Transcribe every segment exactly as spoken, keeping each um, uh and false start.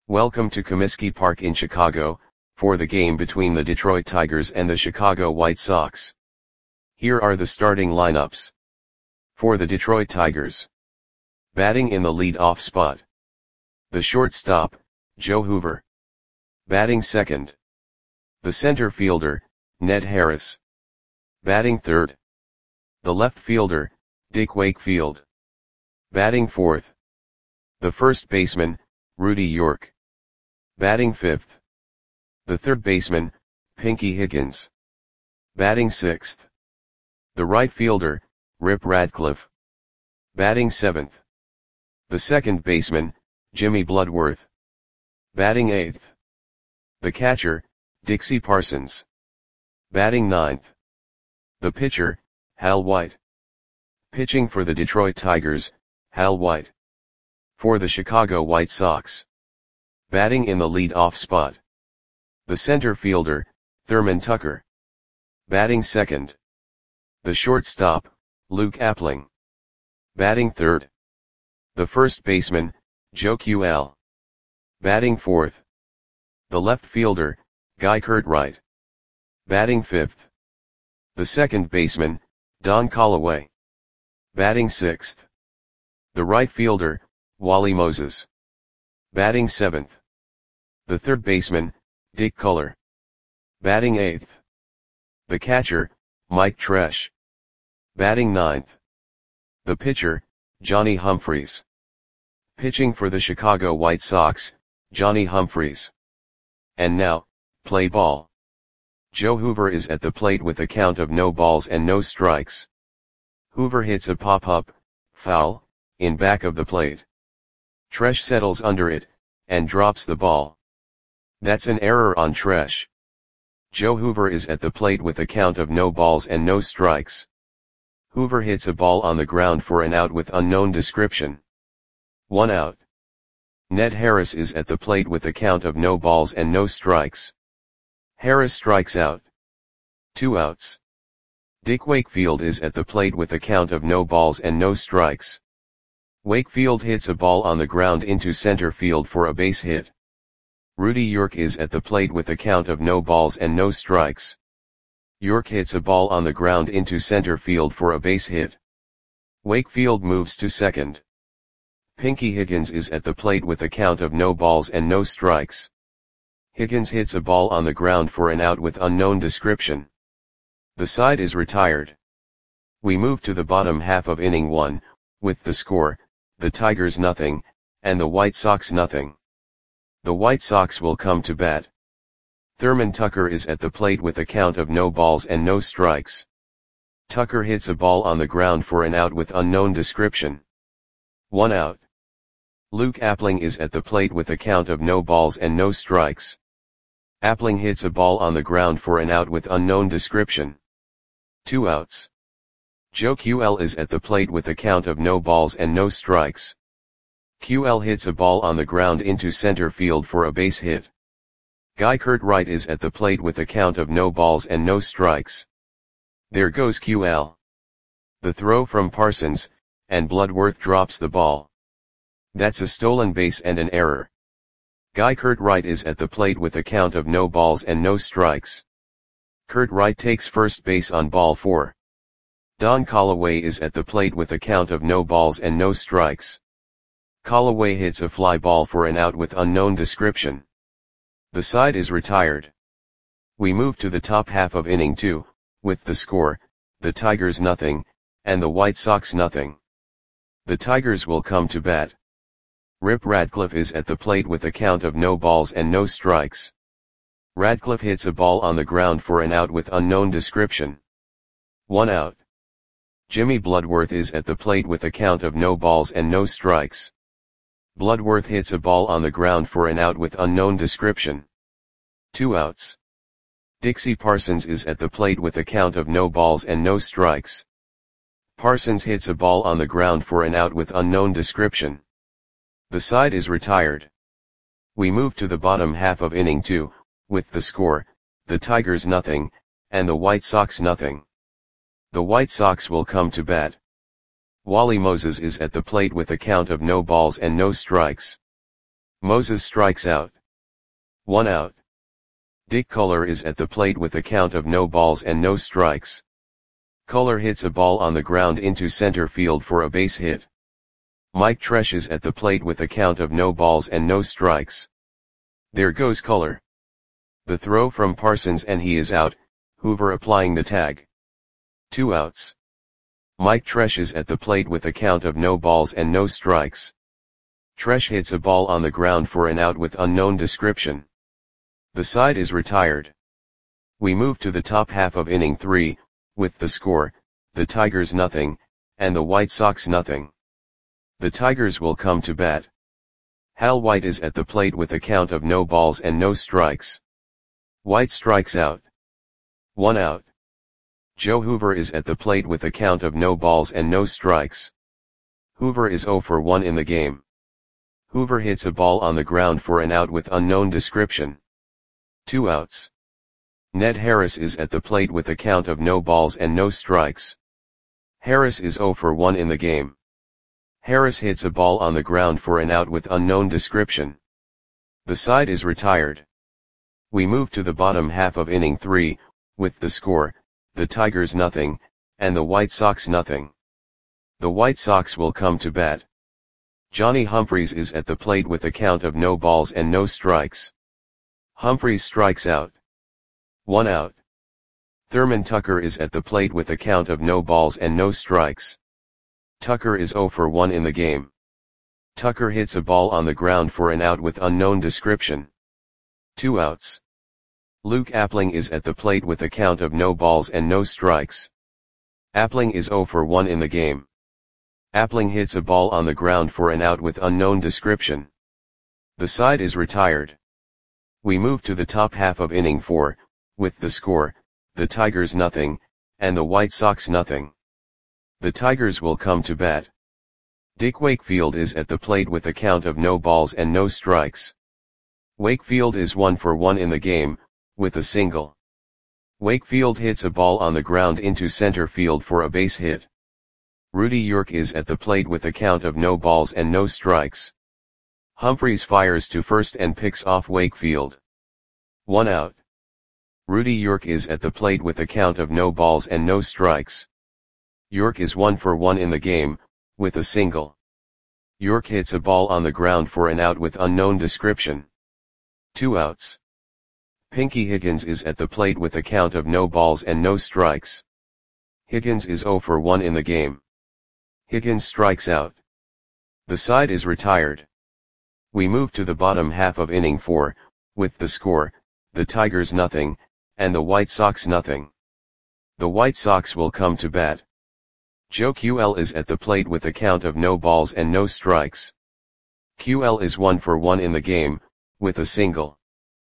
Welcome to Comiskey Park in Chicago, for the game between the Detroit Tigers and the Chicago White Sox. Here are the starting lineups. For the Detroit Tigers. Batting in the lead-off spot. The shortstop, Joe Hoover. Batting second. The center fielder, Ned Harris. Batting third. The left fielder, Dick Wakefield. Batting fourth. The first baseman, Rudy York. Batting fifth. The third baseman, Pinky Higgins. Batting sixth. The right fielder, Rip Radcliffe. Batting seventh. The second baseman, Jimmy Bloodworth. Batting eighth. The catcher, Dixie Parsons. Batting ninth. The pitcher, Hal White. Pitching for the Detroit Tigers, Hal White. For the Chicago White Sox. Batting in the lead-off spot. The center fielder, Thurman Tucker. Batting second. The shortstop, Luke Appling. Batting third. The first baseman, Joe Q L. Batting fourth. The left fielder, Guy Curtright. Batting fifth. The second baseman, Don Callaway. Batting sixth. The right fielder, Wally Moses. Batting seventh. The third baseman, Dick Culler. Batting eighth. The catcher, Mike Tresh. Batting ninth. The pitcher, Johnny Humphreys. Pitching for the Chicago White Sox, Johnny Humphreys. And now, play ball. Joe Hoover is at the plate with a count of no balls and no strikes. Hoover hits a pop-up, foul, in back of the plate. Tresh settles under it, and drops the ball. That's an error on Tresh. Joe Hoover is at the plate with a count of no balls and no strikes. Hoover hits a ball on the ground for an out with unknown description. One out. Ned Harris is at the plate with a count of no balls and no strikes. Harris strikes out. Two outs. Dick Wakefield is at the plate with a count of no balls and no strikes. Wakefield hits a ball on the ground into center field for a base hit. Rudy York is at the plate with a count of no balls and no strikes. York hits a ball on the ground into center field for a base hit. Wakefield moves to second. Pinky Higgins is at the plate with a count of no balls and no strikes. Higgins hits a ball on the ground for an out with unknown description. The side is retired. We move to the bottom half of inning one, with the score, the Tigers nothing, and the White Sox nothing. The White Sox will come to bat. Thurman Tucker is at the plate with a count of no balls and no strikes. Tucker hits a ball on the ground for an out with unknown description. One out. Luke Appling is at the plate with a count of no balls and no strikes. Appling hits a ball on the ground for an out with unknown description. Two outs. Joe Q L is at the plate with a count of no balls and no strikes. Q L hits a ball on the ground into center field for a base hit. Guy Curtright is at the plate with a count of no balls and no strikes. There goes Q L. The throw from Parsons, and Bloodworth drops the ball. That's a stolen base and an error. Guy Curtright is at the plate with a count of no balls and no strikes. Curtright takes first base on ball four. Don Callaway is at the plate with a count of no balls and no strikes. Callaway hits a fly ball for an out with unknown description. The side is retired. We move to the top half of inning two, with the score, the Tigers nothing, and the White Sox nothing. The Tigers will come to bat. Rip Radcliffe is at the plate with a count of no balls and no strikes. Radcliffe hits a ball on the ground for an out with unknown description. One out. Jimmy Bloodworth is at the plate with a count of no balls and no strikes. Bloodworth hits a ball on the ground for an out with unknown description. Two outs. Dixie Parsons is at the plate with a count of no balls and no strikes. Parsons hits a ball on the ground for an out with unknown description. The side is retired. We move to the bottom half of inning two, with the score, the Tigers nothing, and the White Sox nothing. The White Sox will come to bat. Wally Moses is at the plate with a count of no balls and no strikes. Moses strikes out. One out. Dick Culler is at the plate with a count of no balls and no strikes. Culler hits a ball on the ground into center field for a base hit. Mike Tresh is at the plate with a count of no balls and no strikes. There goes Culler. The throw from Parsons and he is out, Hoover applying the tag. Two outs. Mike Tresh is at the plate with a count of no balls and no strikes. Tresh hits a ball on the ground for an out with unknown description. The side is retired. We move to the top half of inning three, with the score, the Tigers nothing, and the White Sox nothing. The Tigers will come to bat. Hal White is at the plate with a count of no balls and no strikes. White strikes out. One out. Joe Hoover is at the plate with a count of no balls and no strikes. Hoover is oh for one in the game. Hoover hits a ball on the ground for an out with unknown description. Two outs. Ned Harris is at the plate with a count of no balls and no strikes. Harris is oh for one in the game. Harris hits a ball on the ground for an out with unknown description. The side is retired. We move to the bottom half of inning three, with the score, the Tigers nothing, and the White Sox nothing. The White Sox will come to bat. Johnny Humphreys is at the plate with a count of no balls and no strikes. Humphreys strikes out. One out. Thurman Tucker is at the plate with a count of no balls and no strikes. Tucker is oh for one in the game. Tucker hits a ball on the ground for an out with unknown description. Two outs. Luke Appling is at the plate with a count of no balls and no strikes. Appling is oh for one in the game. Appling hits a ball on the ground for an out with unknown description. The side is retired. We move to the top half of inning four, with the score, the Tigers nothing, and the White Sox nothing. The Tigers will come to bat. Dick Wakefield is at the plate with a count of no balls and no strikes. Wakefield is one for one in the game, with a single. Wakefield hits a ball on the ground into center field for a base hit. Rudy York is at the plate with a count of no balls and no strikes. Humphreys fires to first and picks off Wakefield. One out. Rudy York is at the plate with a count of no balls and no strikes. York is one for one in the game, with a single. York hits a ball on the ground for an out with unknown description. Two outs. Pinky Higgins is at the plate with a count of no balls and no strikes. Higgins is oh for one in the game. Higgins strikes out. The side is retired. We move to the bottom half of inning four, with the score, the Tigers nothing, and the White Sox nothing. The White Sox will come to bat. Joe Q L is at the plate with a count of no balls and no strikes. Q L is one for one in the game, with a single.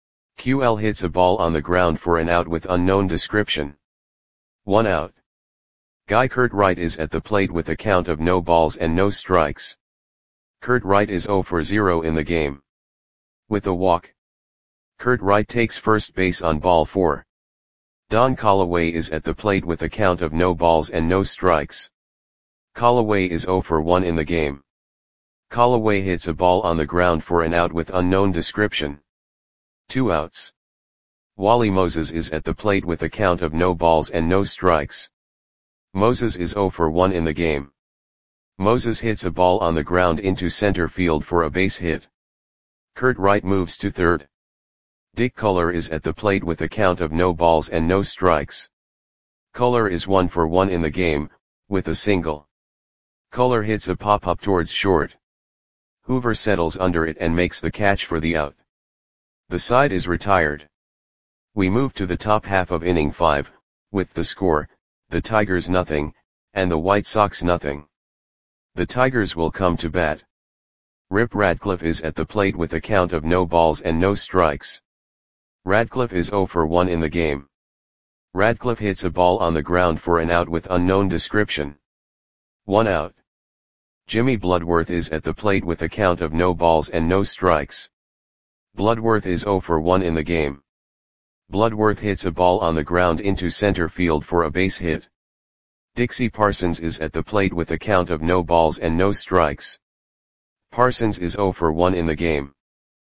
Q L hits a ball on the ground for an out with unknown description. One out. Guy Kurt Wright is at the plate with a count of no balls and no strikes. Kurt Wright is oh for zero in the game. With a walk. Kurt Wright takes first base on ball four. Don Callaway is at the plate with a count of no balls and no strikes. Callaway is oh for one in the game. Callaway hits a ball on the ground for an out with unknown description. Two outs. Wally Moses is at the plate with a count of no balls and no strikes. Moses is oh for one in the game. Moses hits a ball on the ground into center field for a base hit. Kurt Wright moves to third. Dick Culler is at the plate with a count of no balls and no strikes. Culler is one for one in the game, with a single. Culler hits a pop-up towards short. Hoover settles under it and makes the catch for the out. The side is retired. We move to the top half of inning five, with the score, the Tigers nothing, and the White Sox nothing. The Tigers will come to bat. Rip Radcliffe is at the plate with a count of no balls and no strikes. Radcliffe is oh for one in the game. Radcliffe hits a ball on the ground for an out with unknown description. One out. Jimmy Bloodworth is at the plate with a count of no balls and no strikes. Bloodworth is oh for one in the game. Bloodworth hits a ball on the ground into center field for a base hit. Dixie Parsons is at the plate with a count of no balls and no strikes. Parsons is oh for one in the game.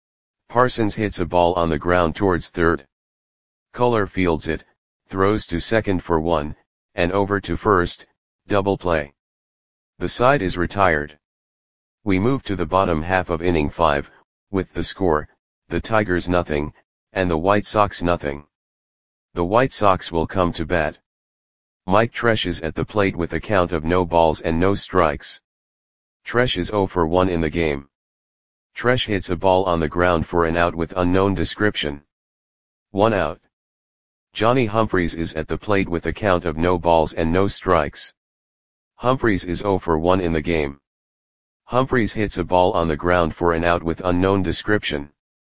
Parsons hits a ball on the ground towards third. Culler fields it, throws to second for one, and over to first, double play. The side is retired. We move to the bottom half of inning five, with the score, the Tigers nothing, and the White Sox nothing. The White Sox will come to bat. Mike Tresh is at the plate with a count of no balls and no strikes. Tresh is oh for one in the game. Tresh hits a ball on the ground for an out with unknown description. One out. Johnny Humphreys is at the plate with a count of no balls and no strikes. Humphreys is oh for one in the game. Humphreys hits a ball on the ground for an out with unknown description.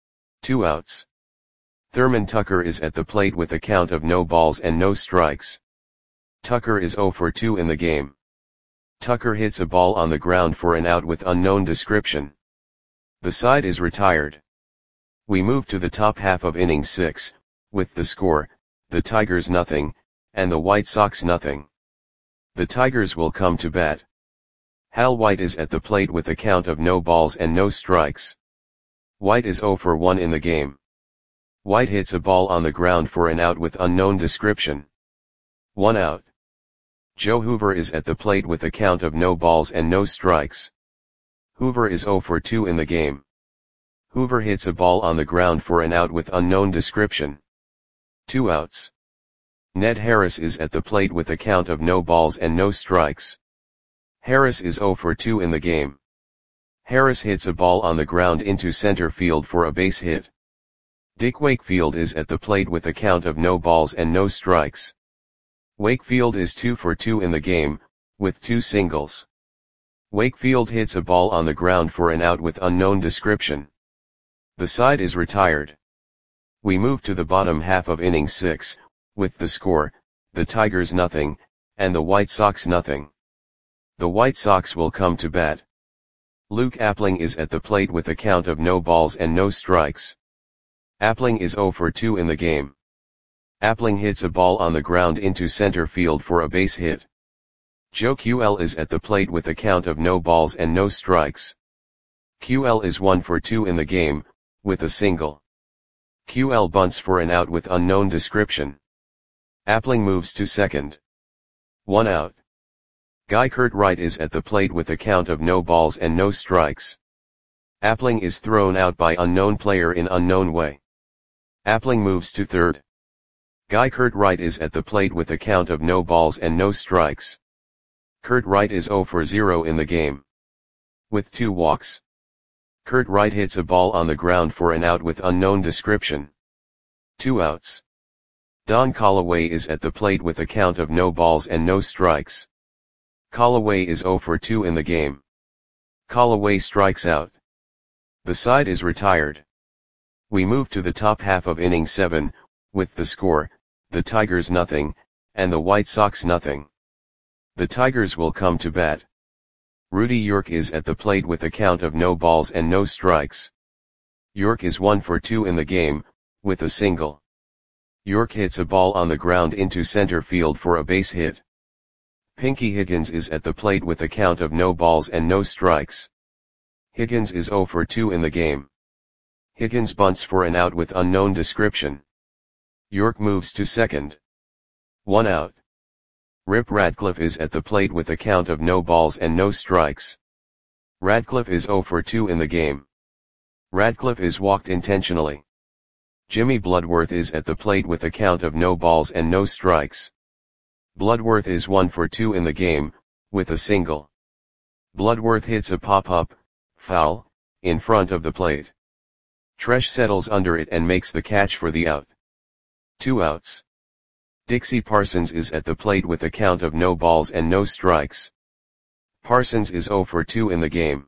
Two outs. Thurman Tucker is at the plate with a count of no balls and no strikes. Tucker is oh for two in the game. Tucker hits a ball on the ground for an out with unknown description. The side is retired. We move to the top half of inning six, with the score, the Tigers nothing, and the White Sox nothing. The Tigers will come to bat. Hal White is at the plate with a count of no balls and no strikes. White is oh for one in the game. White hits a ball on the ground for an out with unknown description. One out. Joe Hoover is at the plate with a count of no balls and no strikes. Hoover is oh for two in the game. Hoover hits a ball on the ground for an out with unknown description. Two outs. Ned Harris is at the plate with a count of no balls and no strikes. Harris is oh for two in the game. Harris hits a ball on the ground into center field for a base hit. Dick Wakefield is at the plate with a count of no balls and no strikes. Wakefield is two for two in the game, with two singles. Wakefield hits a ball on the ground for an out with unknown description. The side is retired. We move to the bottom half of inning six, with the score, the Tigers nothing, and the White Sox nothing. The White Sox will come to bat. Luke Appling is at the plate with a count of no balls and no strikes. Appling is oh for two in the game. Appling hits a ball on the ground into center field for a base hit. Joe Q L is at the plate with a count of no balls and no strikes. Q L is one for two in the game, with a single. Q L bunts for an out with unknown description. Appling moves to second. One out. Guy Curtright is at the plate with a count of no balls and no strikes. Appling is thrown out by unknown player in unknown way. Appling moves to third. Guy Curtright is at the plate with a count of no balls and no strikes. Curtright is oh for zero in the game. With two walks. Curtright hits a ball on the ground for an out with unknown description. Two outs. Don Callaway is at the plate with a count of no balls and no strikes. Callaway is oh for two in the game. Callaway strikes out. The side is retired. We move to the top half of inning seven, with the score, the Tigers nothing, and the White Sox nothing. The Tigers will come to bat. Rudy York is at the plate with a count of no balls and no strikes. York is one for two in the game, with a single. York hits a ball on the ground into center field for a base hit. Pinky Higgins is at the plate with a count of no balls and no strikes. Higgins is oh for two in the game. Higgins bunts for an out with unknown description. York moves to second. One out. Rip Radcliffe is at the plate with a count of no balls and no strikes. Radcliffe is oh for two in the game. Radcliffe is walked intentionally. Jimmy Bloodworth is at the plate with a count of no balls and no strikes. Bloodworth is one for two in the game, with a single. Bloodworth hits a pop-up, foul, in front of the plate. Tresh settles under it and makes the catch for the out. Two outs. Dixie Parsons is at the plate with a count of no balls and no strikes. Parsons is oh for two in the game.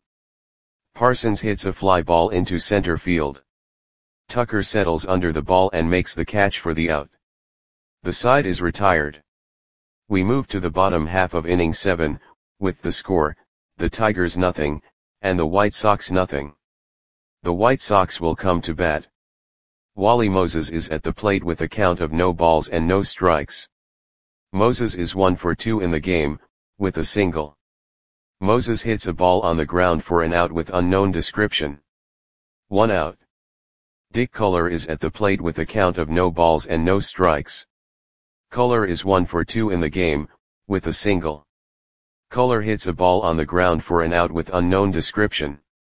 Parsons hits a fly ball into center field. Tucker settles under the ball and makes the catch for the out. The side is retired. We move to the bottom half of inning seven, with the score, the Tigers nothing, and the White Sox nothing. The White Sox will come to bat. Wally Moses is at the plate with a count of no balls and no strikes. Moses is one for two in the game, with a single. Moses hits a ball on the ground for an out with unknown description. One out. Dick Color is at the plate with a count of no balls and no strikes. Color is one for two in the game, with a single. Color hits a ball on the ground for an out with unknown description.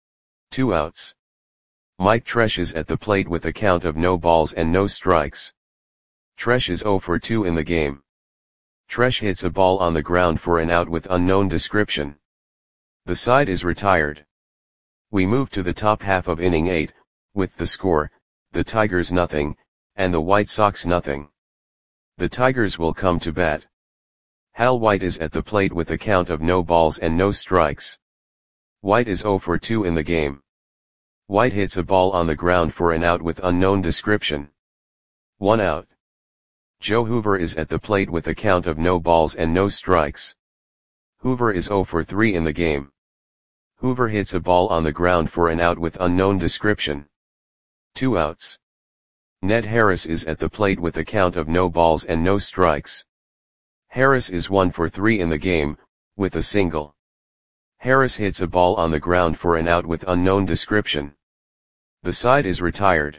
Two outs. Mike Tresh is at the plate with a count of no balls and no strikes. Tresh is zero for two in the game. Tresh hits a ball on the ground for an out with unknown description. The side is retired. We move to the top half of inning eight, with the score, the Tigers nothing, and the White Sox nothing. The Tigers will come to bat. Hal White is at the plate with a count of no balls and no strikes. White is zero for two in the game. White hits a ball on the ground for an out with unknown description. One out. Joe Hoover is at the plate with a count of no balls and no strikes. Hoover is zero for three in the game. Hoover hits a ball on the ground for an out with unknown description. Two outs. Ned Harris is at the plate with a count of no balls and no strikes. Harris is one for three in the game, with a single. Harris hits a ball on the ground for an out with unknown description. The side is retired.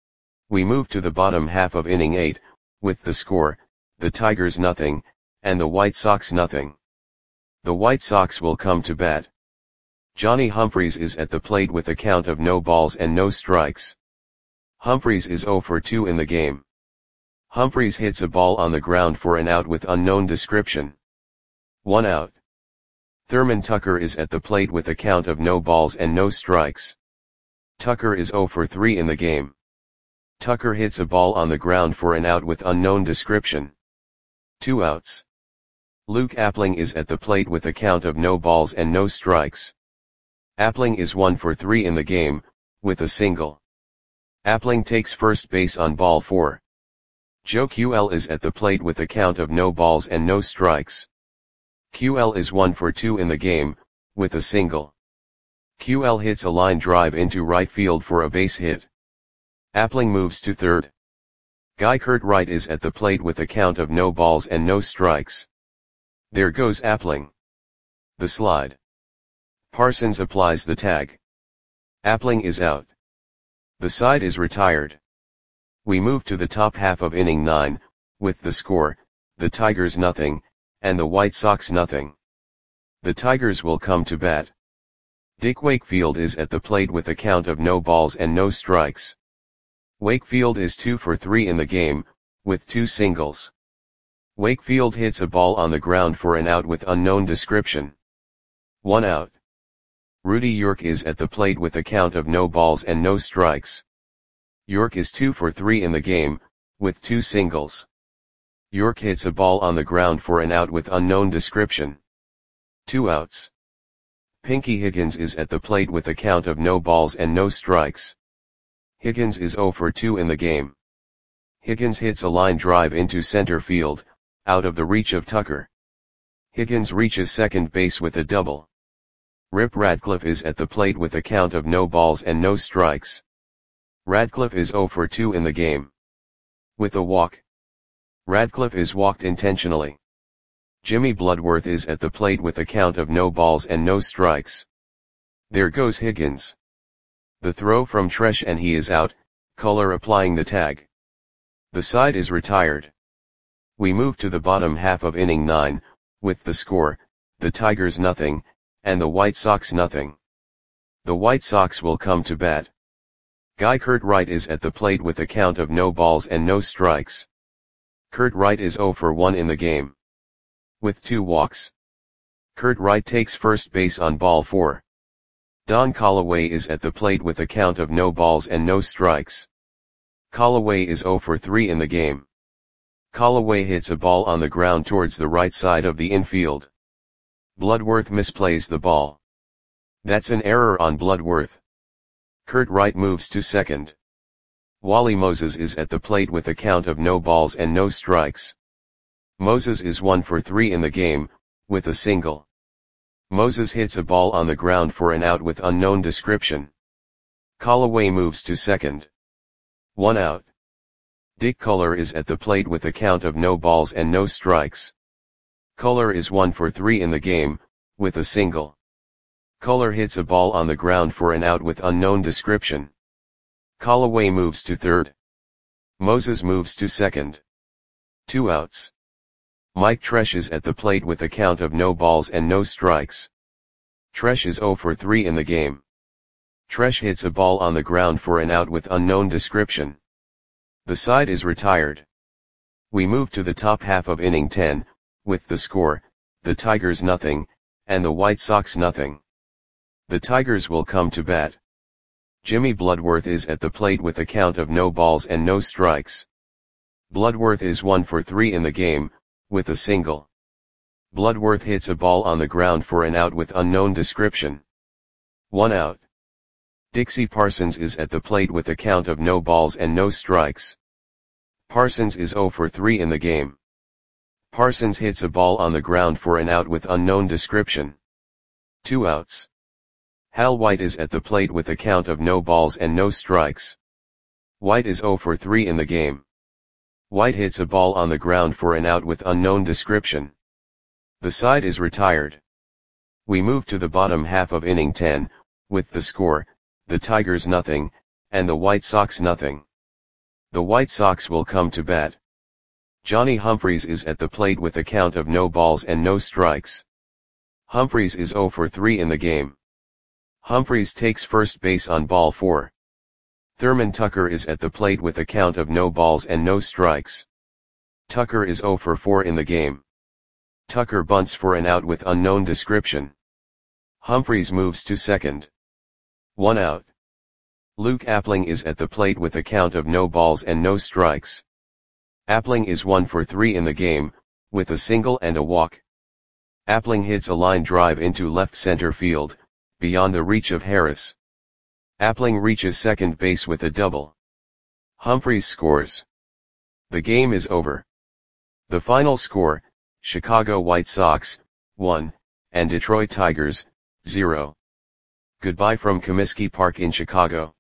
We move to the bottom half of inning eight, with the score, the Tigers nothing, and the White Sox nothing. The White Sox will come to bat. Johnny Humphreys is at the plate with a count of no balls and no strikes. Humphreys is zero for two in the game. Humphreys hits a ball on the ground for an out with unknown description. One out. Thurman Tucker is at the plate with a count of no balls and no strikes. Tucker is zero for three in the game. Tucker hits a ball on the ground for an out with unknown description. Two outs. Luke Appling is at the plate with a count of no balls and no strikes. Appling is one for three in the game, with a single. Appling takes first base on ball four. Joe Q L is at the plate with a count of no balls and no strikes. Q L is one for two in the game, with a single. Q L hits a line drive into right field for a base hit. Appling moves to third. Guy Curtright is at the plate with a count of no balls and no strikes. There goes Appling. The slide. Parsons applies the tag. Appling is out. The side is retired. We move to the top half of inning nine, with the score, the Tigers nothing, and the White Sox nothing. The Tigers will come to bat. Dick Wakefield is at the plate with a count of no balls and no strikes. Wakefield is two for three in the game, with two singles. Wakefield hits a ball on the ground for an out with unknown description. One out. Rudy York is at the plate with a count of no balls and no strikes. York is two for three in the game, with two singles. York hits a ball on the ground for an out with unknown description. Two outs. Pinky Higgins is at the plate with a count of no balls and no strikes. Higgins is zero for two in the game. Higgins hits a line drive into center field, out of the reach of Tucker. Higgins reaches second base with a double. Rip Radcliffe is at the plate with a count of no balls and no strikes. Radcliffe is zero for two in the game. With a walk. Radcliffe is walked intentionally. Jimmy Bloodworth is at the plate with a count of no balls and no strikes. There goes Higgins. The throw from Tresh and he is out, Color applying the tag. The side is retired. We move to the bottom half of inning nine, with the score, the Tigers nothing, and the White Sox nothing. The White Sox will come to bat. Guy Curtright is at the plate with a count of no balls and no strikes. Curtright is zero for one in the game. With two walks. Curtright takes first base on ball four. Don Callaway is at the plate with a count of no balls and no strikes. Callaway is zero for three in the game. Callaway hits a ball on the ground towards the right side of the infield. Bloodworth misplays the ball. That's an error on Bloodworth. Curtright moves to second. Wally Moses is at the plate with a count of no balls and no strikes. Moses is one for three in the game, with a single. Moses hits a ball on the ground for an out with unknown description. Callaway moves to second. One out. Dick Color is at the plate with a count of no balls and no strikes. Color is one for three in the game, with a single. Color hits a ball on the ground for an out with unknown description. Callaway moves to third. Moses moves to second. Two outs. Mike Tresh is at the plate with a count of no balls and no strikes. Tresh is oh for three in the game. Tresh hits a ball on the ground for an out with unknown description. The side is retired. We move to the top half of inning ten, with the score, the Tigers nothing, and the White Sox nothing. The Tigers will come to bat. Jimmy Bloodworth is at the plate with a count of no balls and no strikes. Bloodworth is one for three in the game, with a single. Bloodworth hits a ball on the ground for an out with unknown description. One out. Dixie Parsons is at the plate with a count of no balls and no strikes. Parsons is oh for three in the game. Parsons hits a ball on the ground for an out with unknown description. Two outs. Hal White is at the plate with a count of no balls and no strikes. White is oh for three in the game. White hits a ball on the ground for an out with unknown description. The side is retired. We move to the bottom half of inning ten, with the score, the Tigers nothing, and the White Sox nothing. The White Sox will come to bat. Johnny Humphreys is at the plate with a count of no balls and no strikes. Humphreys is oh for three in the game. Humphreys takes first base on ball four. Thurman Tucker is at the plate with a count of no balls and no strikes. Tucker is oh for four in the game. Tucker bunts for an out with unknown description. Humphreys moves to second. One out. Luke Appling is at the plate with a count of no balls and no strikes. Appling is one for three in the game, with a single and a walk. Appling hits a line drive into left center field, beyond the reach of Harris. Appling reaches second base with a double. Humphreys scores. The game is over. The final score, Chicago White Sox, one, and Detroit Tigers, zero. Goodbye from Comiskey Park in Chicago.